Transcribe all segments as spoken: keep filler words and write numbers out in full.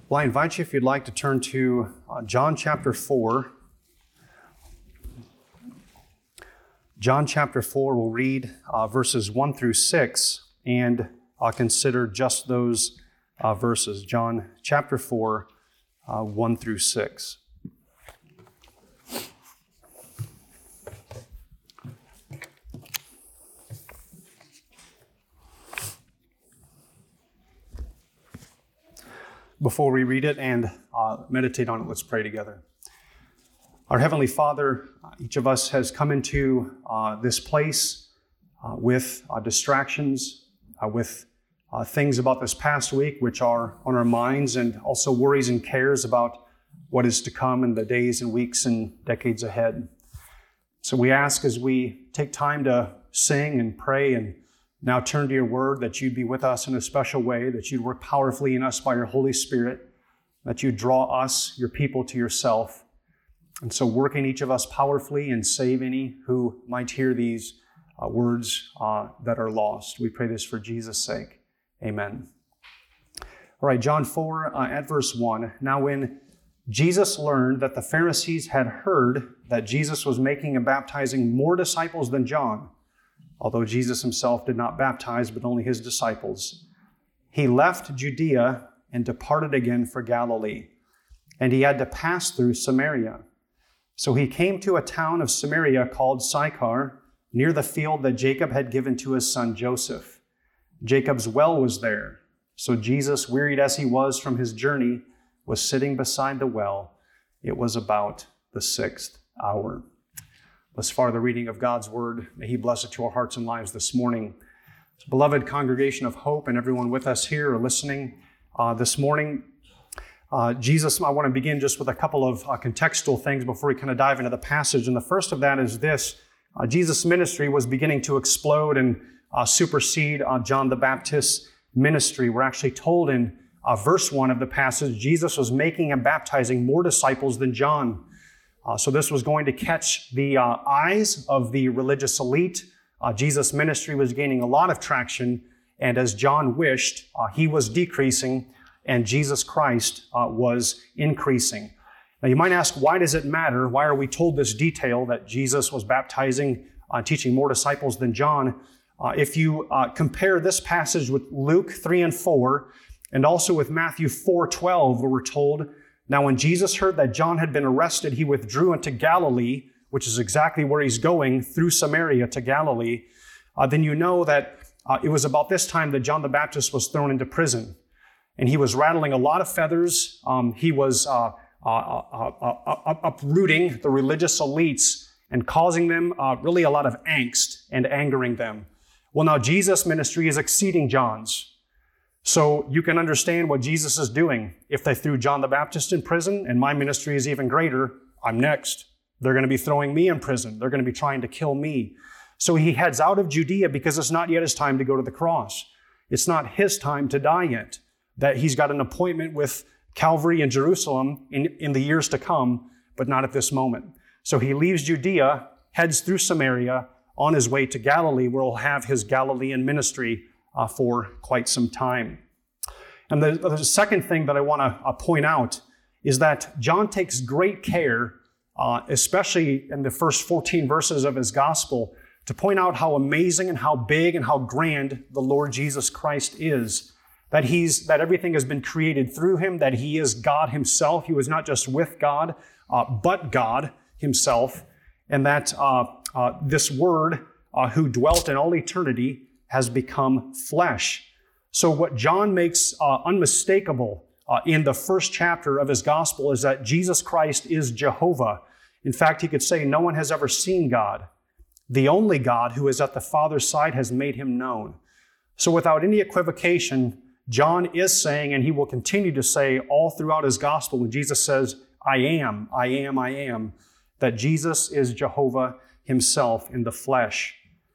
Well, I invite you, if you'd like, to turn to uh, John chapter four. John chapter four, we'll read uh, verses one through six, and I'll consider just those uh, verses. John chapter four, uh, one through six. Before we read it and uh, meditate on it, let's pray together. Our Heavenly Father, each of us has come into uh, this place uh, with uh, distractions, uh, with uh, things about this past week which are on our minds, and also worries and cares about what is to come in the days and weeks and decades ahead. So we ask, as we take time to sing and pray and now turn to your word, that you'd be with us in a special way, that you'd work powerfully in us by your Holy Spirit, that you draw us, your people, to yourself. And so work in each of us powerfully and save any who might hear these uh, words uh, that are lost. We pray this for Jesus' sake. Amen. All right, John four uh, at verse one. Now when Jesus learned that the Pharisees had heard that Jesus was making and baptizing more disciples than John, although Jesus himself did not baptize, but only his disciples, he left Judea and departed again for Galilee, and he had to pass through Samaria. So he came to a town of Samaria called Sychar, near the field that Jacob had given to his son Joseph. Jacob's well was there. So Jesus, wearied as he was from his journey, was sitting beside the well. It was about the sixth hour. Thus far, the reading of God's word. May he bless it to our hearts and lives this morning. Beloved congregation of Hope and everyone with us here or listening uh, this morning, uh, Jesus, I want to begin just with a couple of uh, contextual things before we kind of dive into the passage. And the first of that is this. Uh, Jesus' ministry was beginning to explode and uh, supersede uh, John the Baptist's ministry. We're actually told in uh, verse one of the passage, Jesus was making and baptizing more disciples than John. Uh, so this was going to catch the uh, eyes of the religious elite. Uh, Jesus' ministry was gaining a lot of traction, and as John wished, uh, he was decreasing, and Jesus Christ uh, was increasing. Now you might ask, why does it matter? Why are we told this detail that Jesus was baptizing, uh, teaching more disciples than John? Uh, if you uh, compare this passage with Luke three and four, and also with Matthew four twelve, where we're told, now, when Jesus heard that John had been arrested, he withdrew into Galilee, which is exactly where he's going, through Samaria to Galilee. Uh, then you know that uh, it was about this time that John the Baptist was thrown into prison. And he was rattling a lot of feathers. Um, he was uh, uh, uh, uh, uh, uprooting the religious elites and causing them uh, really a lot of angst and angering them. Well, now Jesus' ministry is exceeding John's. So you can understand what Jesus is doing. If they threw John the Baptist in prison and my ministry is even greater, I'm next. They're going to be throwing me in prison. They're going to be trying to kill me. So he heads out of Judea because it's not yet his time to go to the cross. It's not his time to die yet. That he's got an appointment with Calvary in Jerusalem in, in the years to come, but not at this moment. So he leaves Judea, heads through Samaria on his way to Galilee, where he'll have his Galilean ministry Uh, for quite some time. And the, the second thing that I want to uh, point out is that John takes great care, uh, especially in the first fourteen verses of his gospel, to point out how amazing and how big and how grand the Lord Jesus Christ is. That he's that everything has been created through him, that he is God himself. He was not just with God, uh, but God himself. And that uh, uh, this Word, uh, who dwelt in all eternity, has become flesh. So what John makes uh, unmistakable uh, in the first chapter of his gospel is that Jesus Christ is Jehovah. In fact, he could say no one has ever seen God. The only God who is at the Father's side has made him known. So without any equivocation, John is saying, and he will continue to say all throughout his gospel, when Jesus says, I am, I am, I am, that Jesus is Jehovah himself in the flesh.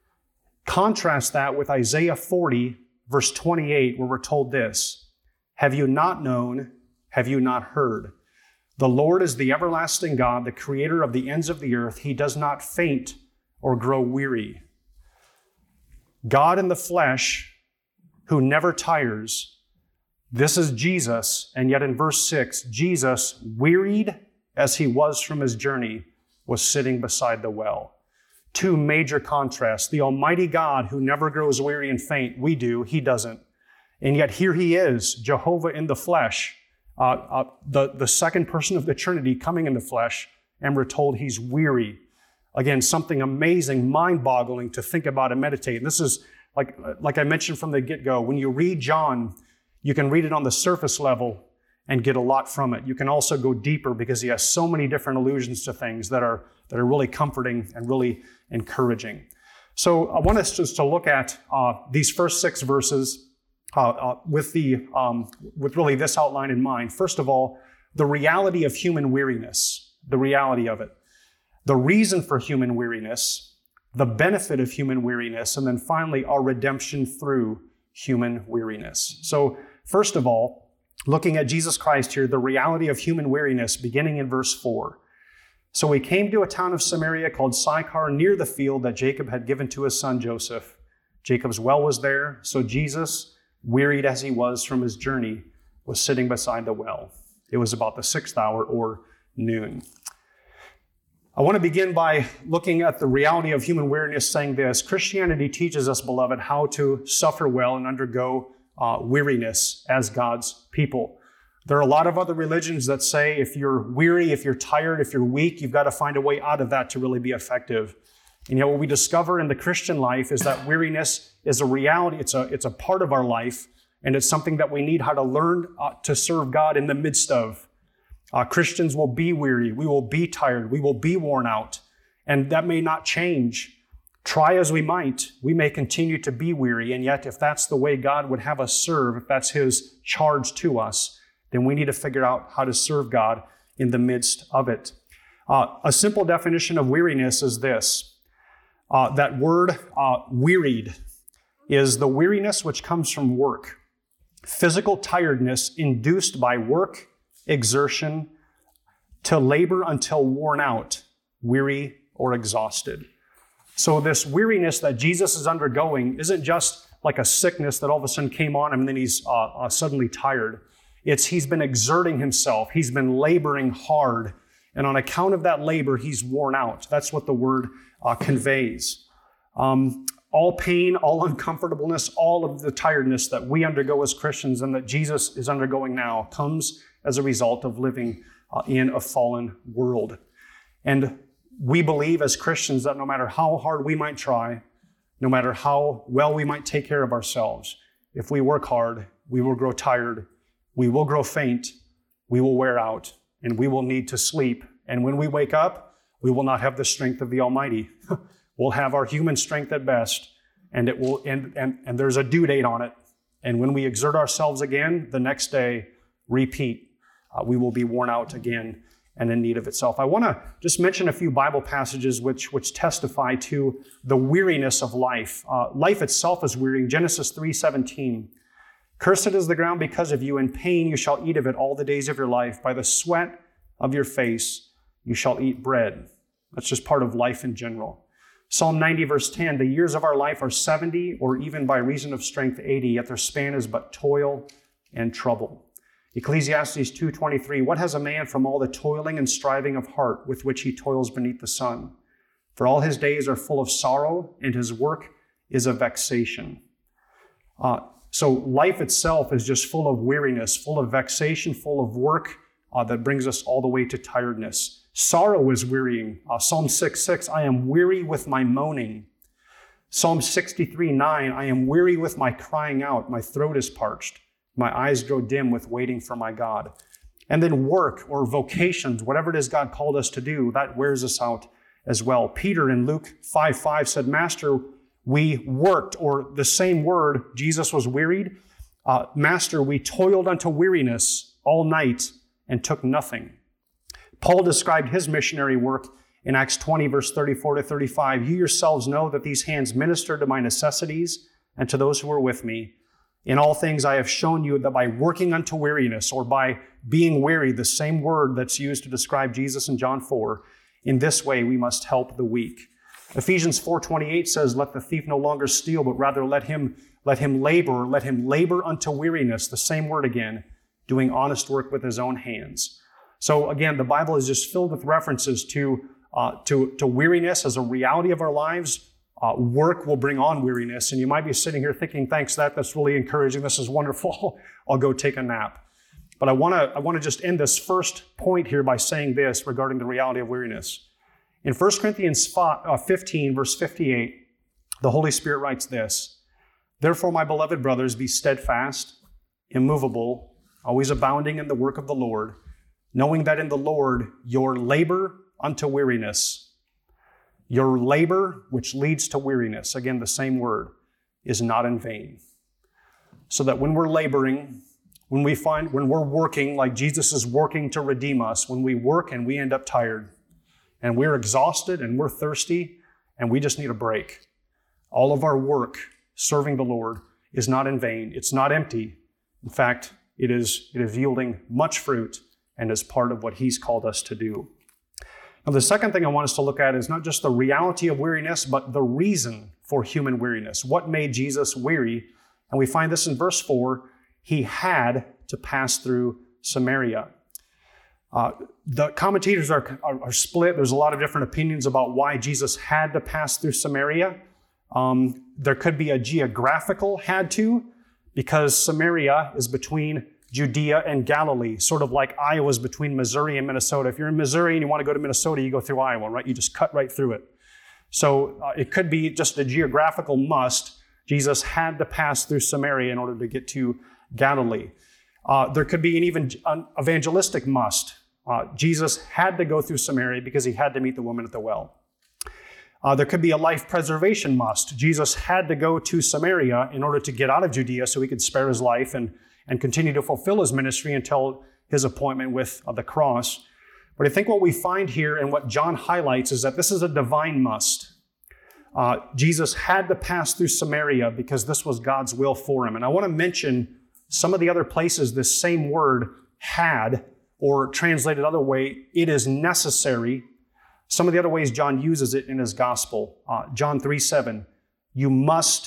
Contrast that with Isaiah forty, verse twenty-eight, where we're told this, have you not known, have you not heard? The Lord is the everlasting God, the creator of the ends of the earth. He does not faint or grow weary. God in the flesh, who never tires, This is Jesus, and yet in verse six, Jesus, wearied as he was from his journey, was sitting beside the well. Two major contrasts. The Almighty God, who never grows weary and faint, we do, he doesn't. And yet here he is, Jehovah in the flesh, uh, uh, the, the second person of the Trinity coming in the flesh, and we're told he's weary. Again, something amazing, mind-boggling to think about and meditate. And this is, like, like I mentioned from the get-go, when you read John, you can read it on the surface level and get a lot from it. You can also go deeper because he has so many different allusions to things that are, that are really comforting and really encouraging. So I want us just to look at uh, these first six verses uh, uh, with, the, um, with really this outline in mind. First of all, the reality of human weariness, the reality of it. The reason for human weariness, the benefit of human weariness, and then finally our redemption through human weariness. So first of all, looking at Jesus Christ here, the reality of human weariness, beginning in verse four. So he came to a town of Samaria called Sychar, near the field that Jacob had given to his son Joseph. Jacob's well was there, so Jesus, wearied as he was from his journey, was sitting beside the well. It was about the sixth hour or noon. I want to begin by looking at the reality of human weariness, saying this: Christianity teaches us, beloved, how to suffer well and undergo uh, weariness as God's people. There are a lot of other religions that say if you're weary, if you're tired, if you're weak, you've got to find a way out of that to really be effective. And yet what we discover in the Christian life is that weariness is a reality. It's a, it's a part of our life, and it's something that we need how to learn uh, to serve God in the midst of. Uh, Christians will be weary. We will be tired. We will be worn out. And that may not change. Try as we might, we may continue to be weary. And yet, if that's the way God would have us serve, if that's his charge to us, then we need to figure out how to serve God in the midst of it. Uh, a simple definition of weariness is this. Uh, that word uh, wearied is the weariness which comes from work. Physical tiredness induced by work, exertion, to labor until worn out, weary or exhausted. So this weariness that Jesus is undergoing isn't just like a sickness that all of a sudden came on him and then he's uh, uh, suddenly tired. It's he's been exerting himself. He's been laboring hard. And on account of that labor, he's worn out. That's what the word uh, conveys. Um, all pain, all uncomfortableness, all of the tiredness that we undergo as Christians and that Jesus is undergoing now comes as a result of living uh, in a fallen world. And we believe as Christians that no matter how hard we might try, no matter how well we might take care of ourselves, if we work hard, we will grow tired, we will grow faint, we will wear out, and we will need to sleep. And when we wake up, we will not have the strength of the Almighty. We'll have our human strength at best, and it will and, and, and there's a due date on it. And when we exert ourselves again, the next day, repeat. Uh, we will be worn out again and in need of itself. I want to just mention a few Bible passages which, which testify to the weariness of life. Uh, life itself is wearying. Genesis three seventeen. Cursed is the ground because of you. In pain you shall eat of it all the days of your life. By the sweat of your face you shall eat bread. That's just part of life in general. Psalm ninety verse ten. The years of our life are seventy, or even by reason of strength eighty, yet their span is but toil and trouble. Ecclesiastes two twenty-three, what has a man from all the toiling and striving of heart with which he toils beneath the sun? For all his days are full of sorrow, and his work is a vexation. Uh, so life itself is just full of weariness, full of vexation, full of work uh, that brings us all the way to tiredness. Sorrow is wearying. Uh, Psalm six six, I am weary with my moaning. Psalm sixty-three nine, I am weary with my crying out. My throat is parched. My eyes grow dim with waiting for my God. And then work or vocations, whatever it is God called us to do, that wears us out as well. Peter in Luke five five said, Master, we worked, or the same word, Jesus was wearied. Uh, Master, we toiled unto weariness all night and took nothing. Paul described his missionary work in Acts twenty, verse thirty-four to thirty-five. You yourselves know that these hands ministered to my necessities and to those who were with me. In all things I have shown you that by working unto weariness, or by being weary, the same word that's used to describe Jesus in John four, in this way we must help the weak. Ephesians four twenty-eight says, let the thief no longer steal, but rather let him Let him labor, let him labor unto weariness, the same word again, doing honest work with his own hands. So again, the Bible is just filled with references to, uh, to, to weariness as a reality of our lives. Uh, work will bring on weariness, and you might be sitting here thinking, thanks, that, that's really encouraging. This is wonderful. I'll go take a nap. But I want to I want to just end this first point here by saying this regarding the reality of weariness. In First Corinthians fifteen, verse fifty-eight, the Holy Spirit writes this, "Therefore, my beloved brothers, be steadfast, immovable, always abounding in the work of the Lord, knowing that in the Lord your labor unto weariness, your labor which leads to weariness," again, the same word, "is not in vain." So that when we're laboring, when we find, when we're working like Jesus is working to redeem us, when we work and we end up tired and we're exhausted and we're thirsty and we just need a break, all of our work serving the Lord is not in vain. It's not empty. In fact, it is, it is yielding much fruit and is part of what he's called us to do. Now, the second thing I want us to look at is not just the reality of weariness, but the reason for human weariness. What made Jesus weary? And we find this in verse four. He had to pass through Samaria. Uh, the commentators are, are, are split. There's a lot of different opinions about why Jesus had to pass through Samaria. Um, there could be a geographical had to, because Samaria is between Judea and Galilee, sort of like Iowa's between Missouri and Minnesota. If you're in Missouri and you want to go to Minnesota, you go through Iowa, right? You just cut right through it. So uh, it could be just a geographical must. Jesus had to pass through Samaria in order to get to Galilee. Uh, there could be an even an evangelistic must. Uh, Jesus had to go through Samaria because he had to meet the woman at the well. Uh, there could be a life preservation must. Jesus had to go to Samaria in order to get out of Judea so he could spare his life and, and continue to fulfill his ministry until his appointment with uh, the cross. But I think what we find here and what John highlights is that this is a divine must. Uh, Jesus had to pass through Samaria because this was God's will for him. And I want to mention some of the other places this same word had, or translated other way, it is necessary. Some of the other ways John uses it in his gospel. Uh, John three seven, you must,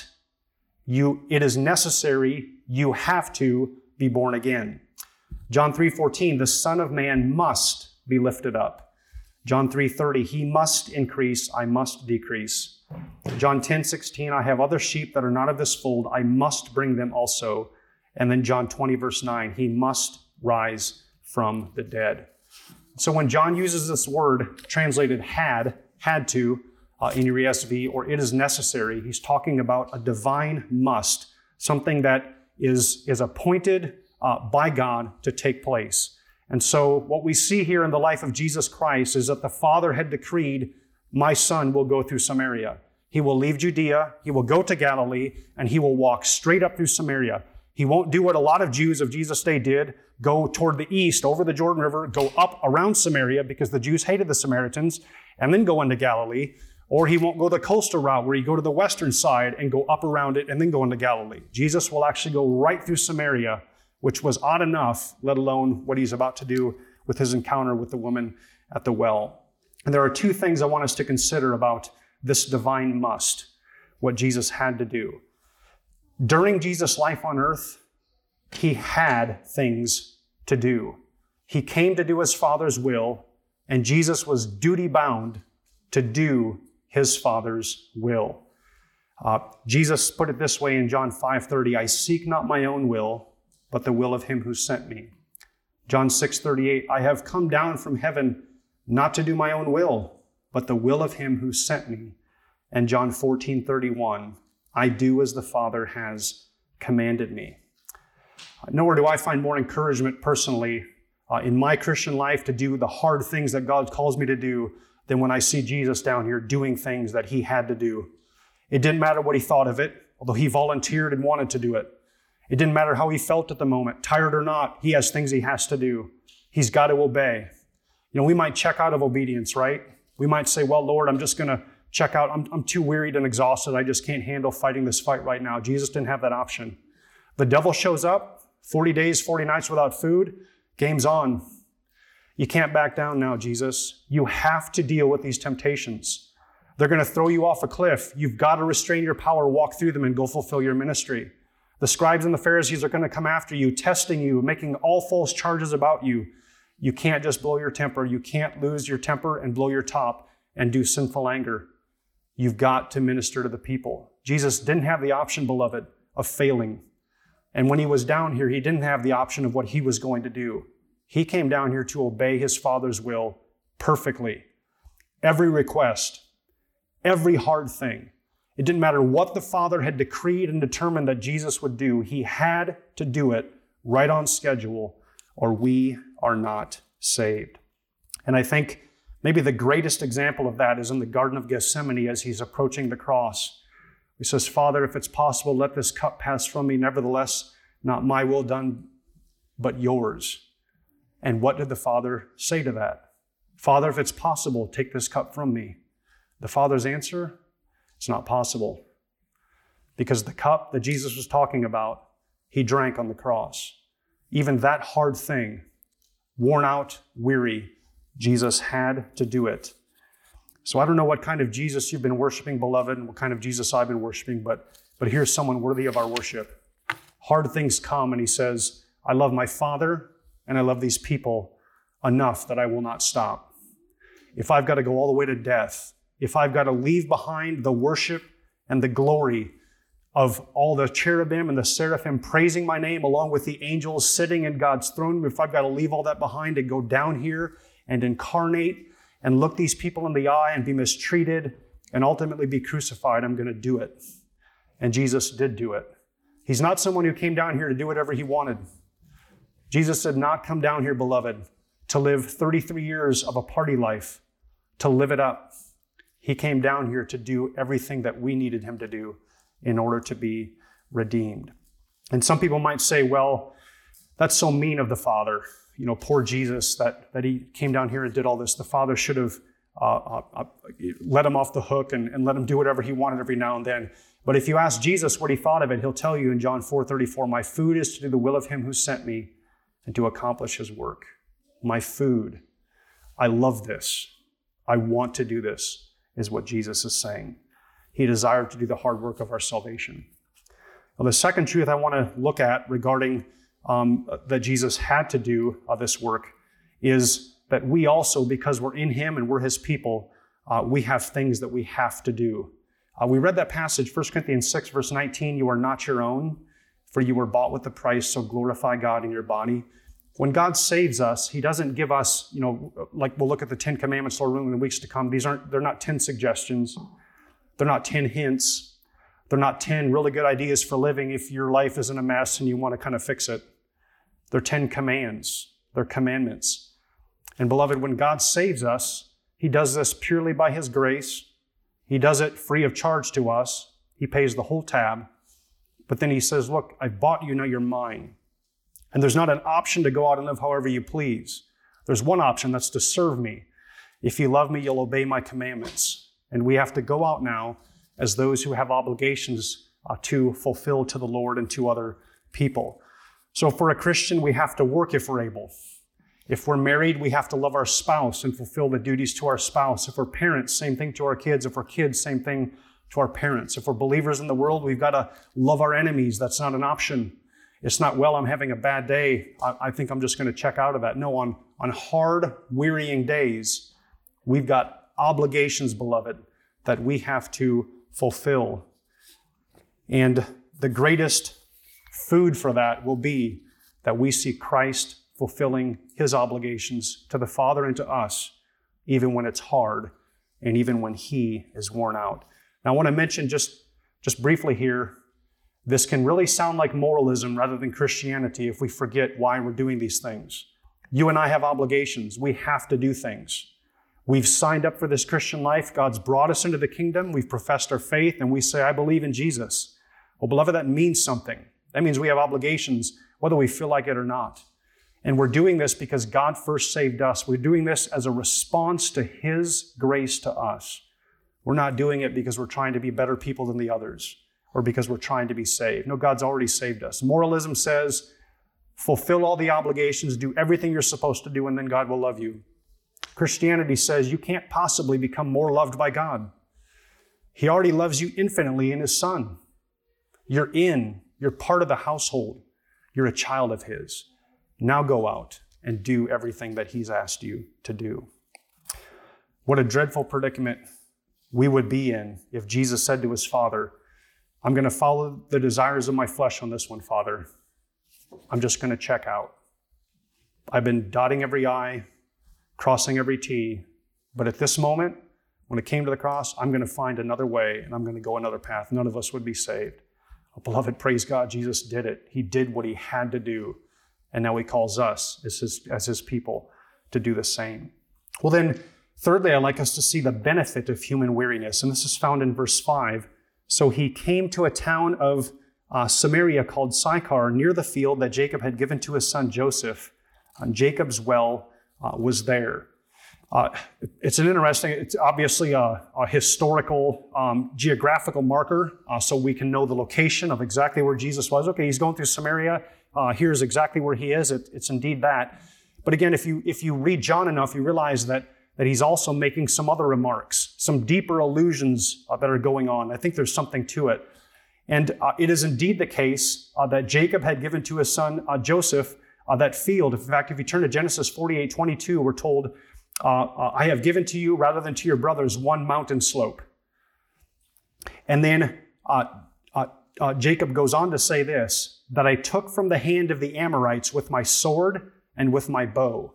you, it is necessary, you have to be born again. John three fourteen, the Son of Man must be lifted up. John three thirty, he must increase, I must decrease. John ten sixteen, I have other sheep that are not of this fold, I must bring them also. And then John twenty, verse nine, he must rise from the dead. So when John uses this word translated had, had to, uh, in your E S V, or it is necessary, he's talking about a divine must, something that is, is appointed uh, by God to take place. And so what we see here in the life of Jesus Christ is that the Father had decreed, my Son will go through Samaria. He will leave Judea, he will go to Galilee, and he will walk straight up through Samaria. He won't do what a lot of Jews of Jesus' day did, go toward the east, over the Jordan River, go up around Samaria because the Jews hated the Samaritans, and then go into Galilee. Or he won't go the coastal route where you go to the western side and go up around it and then go into Galilee. Jesus will actually go right through Samaria, which was odd enough, let alone what he's about to do with his encounter with the woman at the well. And there are two things I want us to consider about this divine must, what Jesus had to do. During Jesus' life on earth, he had things to do. He came to do his Father's will, and Jesus was duty-bound to do his Father's will. Uh, Jesus put it this way in John five thirty, I seek not my own will, but the will of him who sent me. John six thirty-eight, I have come down from heaven not to do my own will, but the will of him who sent me. And John fourteen thirty-one, I do as the Father has commanded me. Nowhere do I find more encouragement personally uh, in my Christian life to do the hard things that God calls me to do than when I see Jesus down here doing things that he had to do. It didn't matter what he thought of it, although he volunteered and wanted to do it. It didn't matter how he felt at the moment, tired or not, he has things he has to do. He's got to obey. You know, we might check out of obedience, right? We might say, well, Lord, I'm just going to check out. I'm, I'm too wearied and exhausted. I just can't handle fighting this fight right now. Jesus didn't have that option. The devil shows up, forty days, forty nights without food, game's on. You can't back down now, Jesus. You have to deal with these temptations. They're going to throw you off a cliff. You've got to restrain your power, walk through them, and go fulfill your ministry. The scribes and the Pharisees are going to come after you, testing you, making all false charges about you. You can't just blow your temper. You can't lose your temper and blow your top and do sinful anger. You've got to minister to the people. Jesus didn't have the option, beloved, of failing. And when he was down here, he didn't have the option of what he was going to do. He came down here to obey his Father's will perfectly. Every request, every hard thing. It didn't matter what the Father had decreed and determined that Jesus would do. He had to do it right on schedule, or we are not saved. And I think maybe the greatest example of that is in the Garden of Gethsemane as he's approaching the cross. He says, Father, if it's possible, let this cup pass from me. Nevertheless, not my will done, but yours. And what did the Father say to that? Father, if it's possible, take this cup from me. The Father's answer, it's not possible. Because the cup that Jesus was talking about, he drank on the cross. Even that hard thing, worn out, weary, Jesus had to do it. So I don't know what kind of Jesus you've been worshiping, beloved, and what kind of Jesus I've been worshiping, but, but here's someone worthy of our worship. Hard things come, and he says, I love my Father, and I love these people enough that I will not stop. If I've got to go all the way to death, if I've got to leave behind the worship and the glory of all the cherubim and the seraphim praising my name along with the angels sitting in God's throne, if I've got to leave all that behind and go down here and incarnate and look these people in the eye and be mistreated and ultimately be crucified, I'm going to do it. And Jesus did do it. He's not someone who came down here to do whatever he wanted. Jesus did not come down here, beloved, to live thirty-three years of a party life, to live it up. He came down here to do everything that we needed him to do in order to be redeemed. And some people might say, well, that's so mean of the Father. You know, poor Jesus, that, that he came down here and did all this. The Father should have uh, uh, let him off the hook and, and let him do whatever he wanted every now and then. But if you ask Jesus what he thought of it, he'll tell you in John four thirty-four, my food is to do the will of him who sent me and to accomplish his work. My food. I love this. I want to do this, is what Jesus is saying. He desired to do the hard work of our salvation. Well, the second truth I want to look at regarding um, that Jesus had to do uh, this work is that we also, because we're in him and we're his people, uh, we have things that we have to do. Uh, we read that passage, First Corinthians six, verse nineteen, you are not your own, for you were bought with a price, so glorify God in your body. When God saves us, he doesn't give us, you know, like we'll look at the Ten Commandments Lord willing in the weeks to come. These aren't, they're not ten suggestions. They're not ten hints. They're not ten really good ideas for living if your life is in a mess and you want to kind of fix it. They're ten commands. They're commandments. And beloved, when God saves us, he does this purely by his grace. He does it free of charge to us. He pays the whole tab. But then he says, look, I bought you, now you're mine. And there's not an option to go out and live however you please. There's one option, that's to serve me. If you love me, you'll obey my commandments. And we have to go out now as those who have obligations uh, to fulfill to the Lord and to other people. So for a Christian, we have to work if we're able. If we're married, we have to love our spouse and fulfill the duties to our spouse. If we're parents, same thing to our kids. If we're kids, same thing to our parents. If we're believers in the world, we've got to love our enemies. That's not an option. It's not, well, I'm having a bad day. I, I think I'm just going to check out of that. No, on, on hard, wearying days, we've got obligations, beloved, that we have to fulfill. And the greatest food for that will be that we see Christ fulfilling his obligations to the Father and to us, even when it's hard and even when he is worn out. Now, I want to mention just, just briefly here, this can really sound like moralism rather than Christianity if we forget why we're doing these things. You and I have obligations. We have to do things. We've signed up for this Christian life. God's brought us into the kingdom. We've professed our faith, and we say, I believe in Jesus. Well, beloved, that means something. That means we have obligations, whether we feel like it or not. And we're doing this because God first saved us. We're doing this as a response to his grace to us. We're not doing it because we're trying to be better people than the others or because we're trying to be saved. No, God's already saved us. Moralism says, fulfill all the obligations, do everything you're supposed to do, and then God will love you. Christianity says you can't possibly become more loved by God. He already loves you infinitely in his Son. You're in, you're part of the household. You're a child of his. Now go out and do everything that he's asked you to do. What a dreadful predicament we would be in if Jesus said to his Father, I'm going to follow the desires of my flesh on this one, Father. I'm just going to check out. I've been dotting every I, crossing every T, but at this moment, when it came to the cross, I'm going to find another way and I'm going to go another path. None of us would be saved. Oh, beloved, praise God, Jesus did it. He did what he had to do. And now he calls us as his, as his people to do the same. Well then, thirdly, I'd like us to see the benefit of human weariness. And this is found in verse five. So he came to a town of uh, Samaria called Sychar, near the field that Jacob had given to his son Joseph. And Jacob's well uh, was there. Uh, it's an interesting, it's obviously a, a historical, um, geographical marker, uh, so we can know the location of exactly where Jesus was. Okay, he's going through Samaria. Uh, here's exactly where he is. It, it's indeed that. But again, if you if you read John enough, you realize that that he's also making some other remarks, some deeper allusions uh, that are going on. I think there's something to it. And uh, it is indeed the case uh, that Jacob had given to his son uh, Joseph uh, that field. In fact, if you turn to Genesis forty-eight twenty-two, we're told, uh, uh, I have given to you, rather than to your brothers, one mountain slope. And then uh, uh, uh, Jacob goes on to say this, that I took from the hand of the Amorites with my sword and with my bow.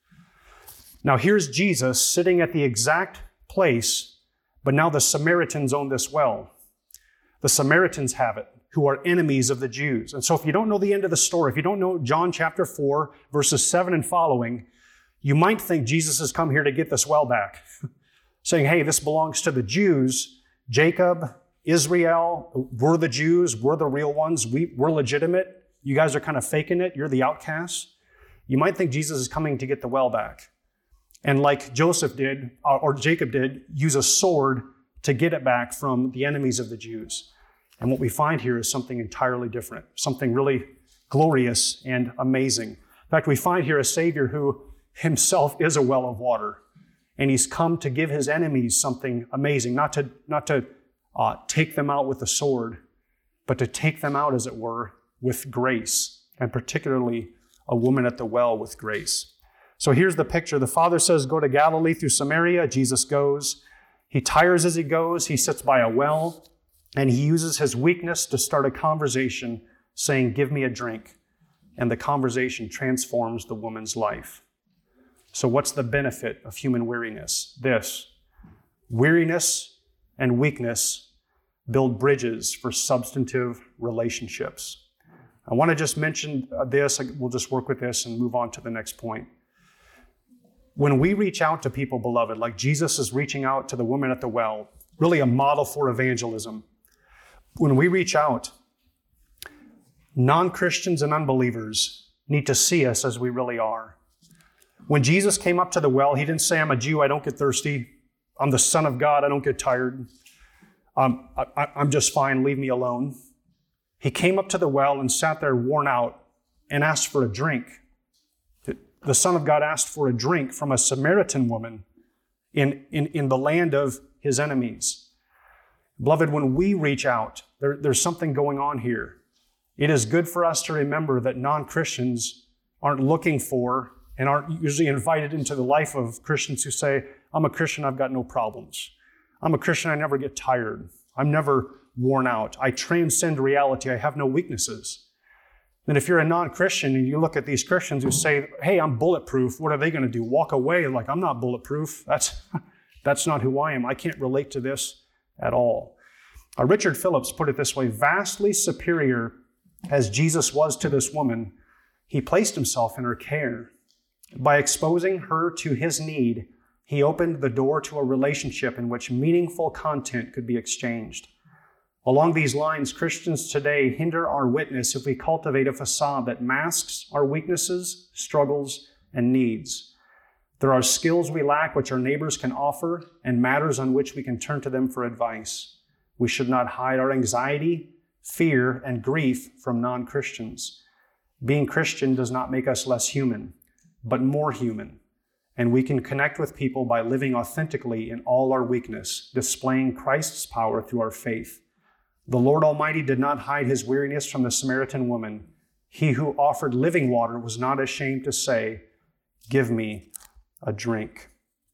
Now here's Jesus sitting at the exact place, but now the Samaritans own this well. The Samaritans have it, who are enemies of the Jews. And so if you don't know the end of the story, if you don't know John chapter four, verses seven and following, you might think Jesus has come here to get this well back, saying, hey, this belongs to the Jews. Jacob, Israel, we're the Jews, we're the real ones, we, we're legitimate. You guys are kind of faking it, you're the outcasts. You might think Jesus is coming to get the well back. And like Joseph did, or Jacob did, use a sword to get it back from the enemies of the Jews. And what we find here is something entirely different, something really glorious and amazing. In fact, we find here a Savior who himself is a well of water. And he's come to give his enemies something amazing, not to, not to uh, take them out with a sword, but to take them out, as it were, with grace, and particularly a woman at the well with grace. So here's the picture. The Father says, go to Galilee through Samaria. Jesus goes. He tires as he goes. He sits by a well, and he uses his weakness to start a conversation saying, give me a drink. And the conversation transforms the woman's life. So what's the benefit of human weariness? This: weariness and weakness build bridges for substantive relationships. I want to just mention this. We'll just work with this and move on to the next point. When we reach out to people, beloved, like Jesus is reaching out to the woman at the well, really a model for evangelism. When we reach out, non-Christians and unbelievers need to see us as we really are. When Jesus came up to the well, he didn't say, I'm a Jew, I don't get thirsty. I'm the Son of God, I don't get tired. Um, I, I'm just fine, leave me alone. He came up to the well and sat there worn out and asked for a drink. The Son of God asked for a drink from a Samaritan woman in, in, in the land of his enemies. Beloved, when we reach out, there, there's something going on here. It is good for us to remember that non-Christians aren't looking for and aren't usually invited into the life of Christians who say, I'm a Christian, I've got no problems. I'm a Christian, I never get tired. I'm never worn out. I transcend reality. I have no weaknesses. And if you're a non-Christian and you look at these Christians who say, hey, I'm bulletproof, what are they going to do? Walk away like I'm not bulletproof? That's, that's not who I am. I can't relate to this at all. Uh, Richard Phillips put it this way: vastly superior as Jesus was to this woman, he placed himself in her care. By exposing her to his need, he opened the door to a relationship in which meaningful content could be exchanged. Along these lines, Christians today hinder our witness if we cultivate a facade that masks our weaknesses, struggles, and needs. There are skills we lack which our neighbors can offer, and matters on which we can turn to them for advice. We should not hide our anxiety, fear, and grief from non-Christians. Being Christian does not make us less human, but more human. and we can connect with people by living authentically in all our weakness, displaying Christ's power through our faith. The Lord Almighty did not hide his weariness from the Samaritan woman. He who offered living water was not ashamed to say, "Give me a drink."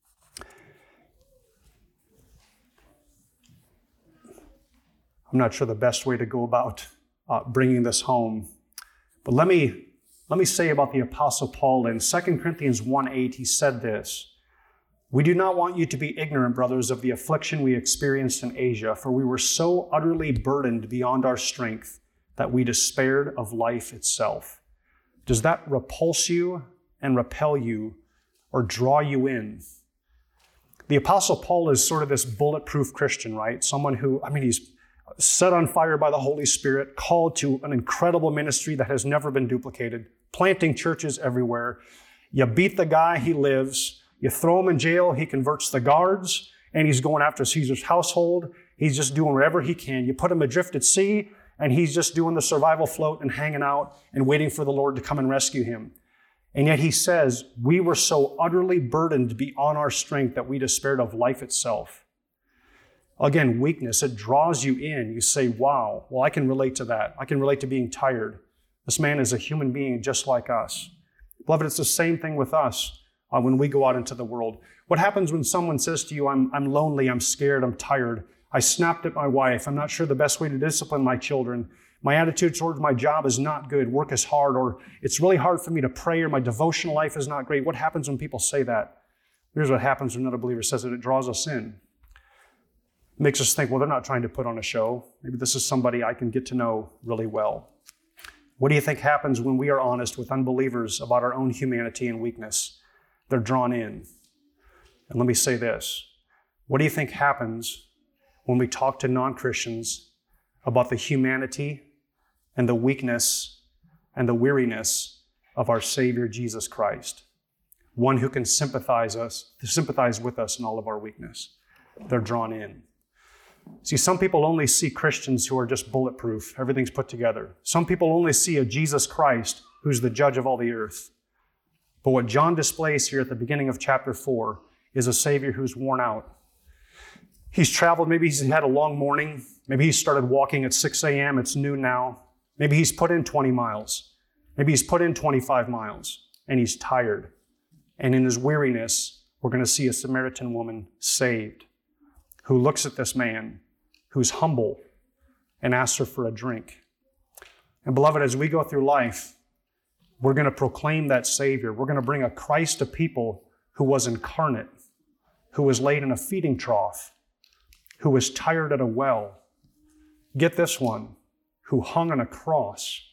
I'm not sure the best way to go about uh, bringing this home, but let me let me say about the Apostle Paul in Second Corinthians one eight, he said this: "We do not want you to be ignorant, brothers, of the affliction we experienced in Asia, for we were so utterly burdened beyond our strength that we despaired of life itself." Does that repulse you and repel you or draw you in? The Apostle Paul is sort of this bulletproof Christian, right? Someone who, I mean, he's set on fire by the Holy Spirit, called to an incredible ministry that has never been duplicated, planting churches everywhere. You beat the guy, he lives. You throw him in jail, he converts the guards, and he's going after Caesar's household. He's just doing whatever he can. You put him adrift at sea, and he's just doing the survival float and hanging out and waiting for the Lord to come and rescue him. And yet he says, we were so utterly burdened beyond our strength that we despaired of life itself. Again, weakness, it draws you in. You say, wow, well, I can relate to that. I can relate to being tired. This man is a human being just like us. Beloved, it's the same thing with us uh, when we go out into the world. What happens when someone says to you, I'm, I'm lonely, I'm scared, I'm tired, I snapped at my wife, I'm not sure the best way to discipline my children, my attitude towards my job is not good, work is hard, or it's really hard for me to pray, or my devotional life is not great. What happens when people say that? Here's what happens when another believer says it. It draws us in. It makes us think, well, they're not trying to put on a show. Maybe this is somebody I can get to know really well. What do you think happens when we are honest with unbelievers about our own humanity and weakness? They're drawn in. And let me say this. What do you think happens when we talk to non-Christians about the humanity and the weakness and the weariness of our Savior, Jesus Christ? One who can sympathize us, sympathize with us in all of our weakness. They're drawn in. See, some people only see Christians who are just bulletproof. Everything's put together. Some people only see a Jesus Christ who's the judge of all the earth. But what John displays here at the beginning of chapter four is a Savior who's worn out. He's traveled, maybe he's had a long morning. Maybe he started walking at six a.m., it's noon now. Maybe he's put in twenty miles. Maybe he's put in twenty-five miles, and he's tired. And in his weariness, we're going to see a Samaritan woman saved, who looks at this man, who's humble, and asks her for a drink. And beloved, as we go through life, we're going to proclaim that Savior. We're going to bring a Christ to people who was incarnate, who was laid in a feeding trough, who was tired at a well. Get this one, who hung on a cross,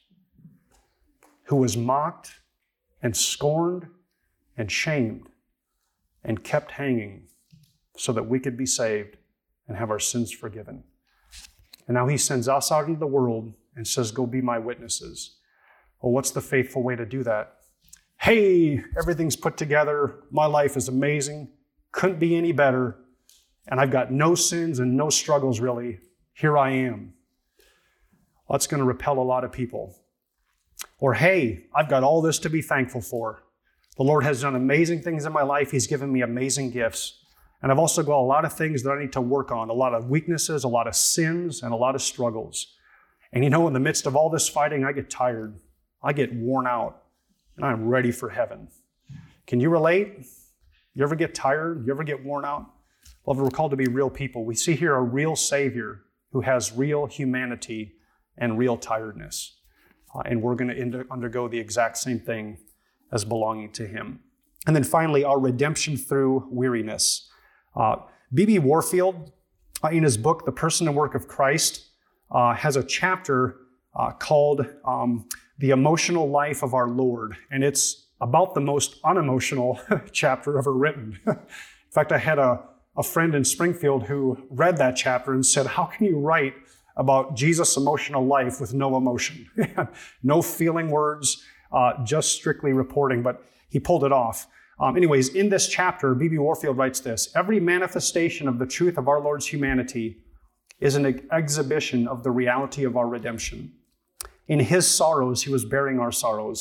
who was mocked and scorned and shamed and kept hanging so that we could be saved and have our sins forgiven. And now he sends us out into the world and says, go be my witnesses. Well, what's the faithful way to do that? Hey, everything's put together. My life is amazing. Couldn't be any better. And I've got no sins and no struggles, really. Here I am. Well, that's going to repel a lot of people. Or, hey, I've got all this to be thankful for. The Lord has done amazing things in my life. He's given me amazing gifts. And I've also got a lot of things that I need to work on, a lot of weaknesses, a lot of sins, and a lot of struggles. And you know, in the midst of all this fighting, I get tired. I get worn out, and I'm ready for heaven. Can you relate? You ever get tired? You ever get worn out? Well, we're called to be real people. We see here a real Savior who has real humanity and real tiredness. Uh, and we're going to undergo the exact same thing as belonging to him. And then finally, our redemption through weariness. Uh, B B Warfield, uh, in his book, The Person and Work of Christ, uh, has a chapter uh, called um, The Emotional Life of Our Lord. And it's about the most unemotional chapter ever written. In fact, I had a, a friend in Springfield who read that chapter and said, how can you write about Jesus' emotional life with no emotion? No feeling words, uh, just strictly reporting, but he pulled it off. Um, anyways, in this chapter, B B Warfield writes this: every manifestation of the truth of our Lord's humanity is an exhibition of the reality of our redemption. In his sorrows, he was bearing our sorrows.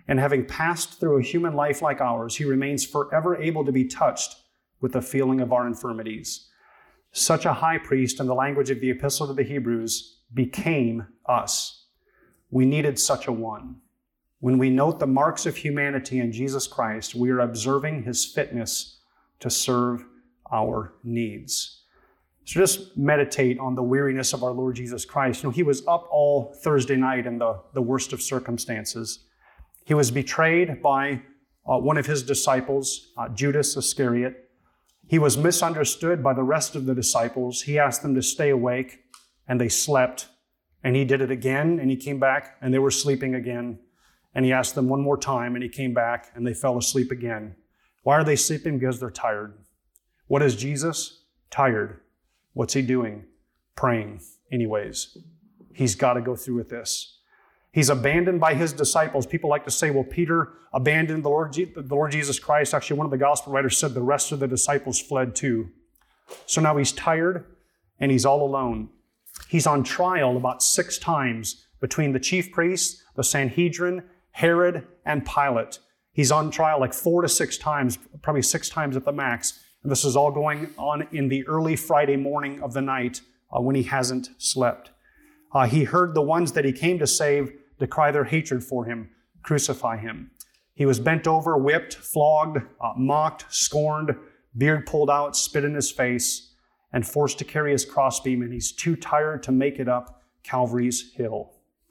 And having passed through a human life like ours, he remains forever able to be touched with the feeling of our infirmities. Such a high priest, in the language of the Epistle to the Hebrews, became us. We needed such a one. When we note the marks of humanity in Jesus Christ, we are observing his fitness to serve our needs. So just meditate on the weariness of our Lord Jesus Christ. You know, he was up all Thursday night in the, the worst of circumstances. He was betrayed by uh, one of his disciples, uh, Judas Iscariot. He was misunderstood by the rest of the disciples. He asked them to stay awake, and they slept. And he did it again, and he came back, and they were sleeping again. And he asked them one more time, and he came back, and they fell asleep again. Why are they sleeping? Because they're tired. What is Jesus? Tired. What's he doing? Praying anyways. He's got to go through with this. He's abandoned by his disciples. People like to say, well, Peter abandoned the Lord, Je- the Lord Jesus Christ. Actually, one of the gospel writers said the rest of the disciples fled too. So now he's tired and he's all alone. He's on trial about six times between the chief priests, the Sanhedrin, Herod, and Pilate. He's on trial like four to six times, probably six times at the max. And this is all going on in the early Friday morning of the night uh, when he hasn't slept. Uh, he heard the ones that he came to save decry their hatred for him, crucify him. He was bent over, whipped, flogged, uh, mocked, scorned, beard pulled out, spit in his face, and forced to carry his crossbeam, and he's too tired to make it up Calvary's hill.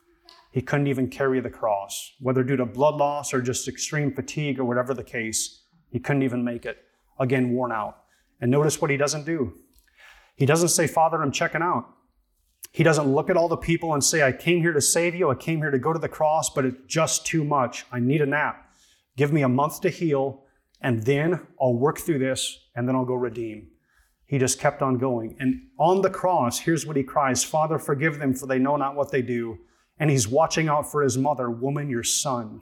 He couldn't even carry the cross, whether due to blood loss or just extreme fatigue or whatever the case. He couldn't even make it. Again, worn out. And notice what he doesn't do. He doesn't say, Father, I'm checking out. He doesn't look at all the people and say, I came here to save you. I came here to go to the cross, but it's just too much. I need a nap. Give me a month to heal, and then I'll work through this, and then I'll go redeem. He just kept on going. And on the cross, here's what he cries, Father, forgive them, for they know not what they do. And he's watching out for his mother, woman, your son.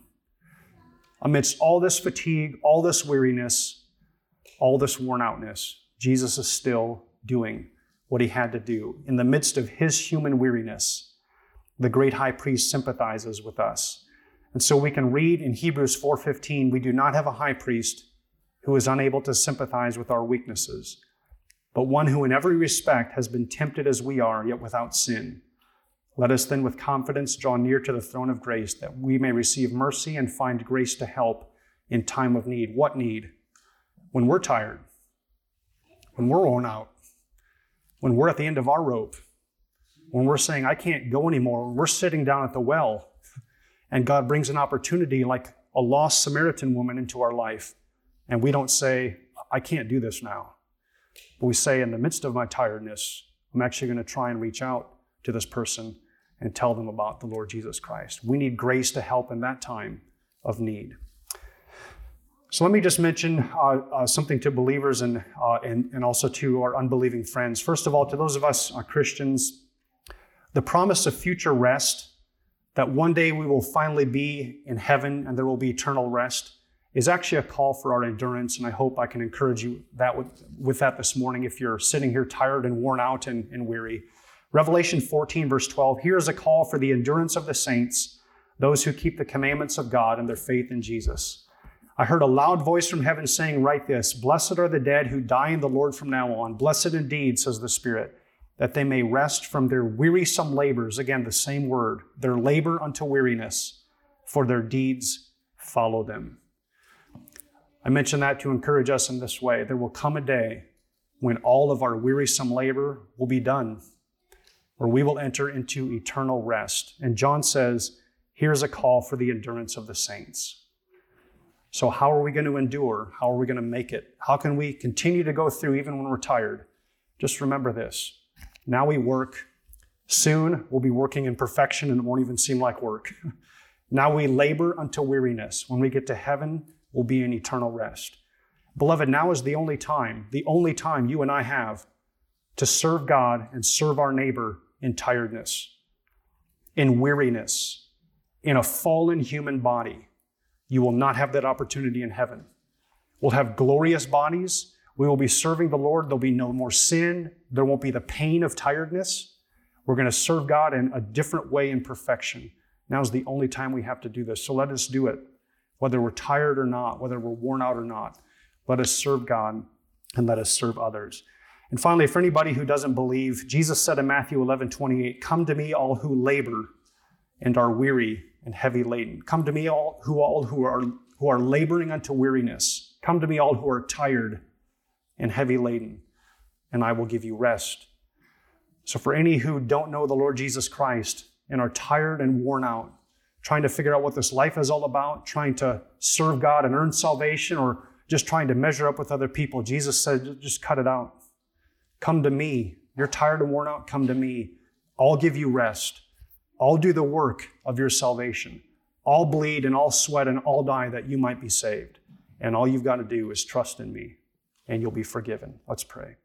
Amidst all this fatigue, all this weariness, all this worn outness, Jesus is still doing what he had to do. In the midst of his human weariness, the great high priest sympathizes with us. And so we can read in Hebrews four fifteen, we do not have a high priest who is unable to sympathize with our weaknesses, but one who in every respect has been tempted as we are, yet without sin. Let us then with confidence draw near to the throne of grace, that we may receive mercy and find grace to help in time of need. What need? When we're tired, when we're worn out, when we're at the end of our rope, when we're saying, I can't go anymore, when we're sitting down at the well, and God brings an opportunity like a lost Samaritan woman into our life, and we don't say, I can't do this now. But we say, in the midst of my tiredness, I'm actually going to try and reach out to this person and tell them about the Lord Jesus Christ. We need grace to help in that time of need. So let me just mention uh, uh, something to believers and, uh, and, and also to our unbelieving friends. First of all, to those of us uh, Christians, the promise of future rest, that one day we will finally be in heaven and there will be eternal rest, is actually a call for our endurance. And I hope I can encourage you that with, with that this morning if you're sitting here tired and worn out and, and weary. Revelation fourteen, verse twelve, here is a call for the endurance of the saints, those who keep the commandments of God and their faith in Jesus. I heard a loud voice from heaven saying, write this, blessed are the dead who die in the Lord from now on. Blessed indeed, says the Spirit, that they may rest from their wearisome labors. Again, the same word, their labor unto weariness, for their deeds follow them. I mention that to encourage us in this way. There will come a day when all of our wearisome labor will be done, where we will enter into eternal rest. And John says, here's a call for the endurance of the saints. So how are we going to endure? How are we going to make it? How can we continue to go through even when we're tired? Just remember this. Now we work. Soon we'll be working in perfection and it won't even seem like work. Now we labor unto weariness. When we get to heaven, we'll be in eternal rest. Beloved, now is the only time, the only time you and I have to serve God and serve our neighbor in tiredness, in weariness, in a fallen human body. You will not have that opportunity in heaven. We'll have glorious bodies. We will be serving the Lord. There'll be no more sin. There won't be the pain of tiredness. We're going to serve God in a different way in perfection. Now's the only time we have to do this. So let us do it whether we're tired or not, whether we're worn out or not. Let us serve God and let us serve others. And finally, for anybody who doesn't believe, Jesus said in Matthew eleven twenty-eight, "Come to me, all who labor and are weary and heavy laden. Come to me, all who all who are who are laboring unto weariness. Come to me, all who are tired and heavy laden, and I will give you rest." So for any who don't know the Lord Jesus Christ and are tired and worn out, trying to figure out what this life is all about, trying to serve God and earn salvation, or just trying to measure up with other people, Jesus said, just cut it out. Come to me. You're tired and worn out, come to me. I'll give you rest. I'll do the work of your salvation. I'll bleed and I'll sweat and I'll die that you might be saved. And all you've got to do is trust in me and you'll be forgiven. Let's pray.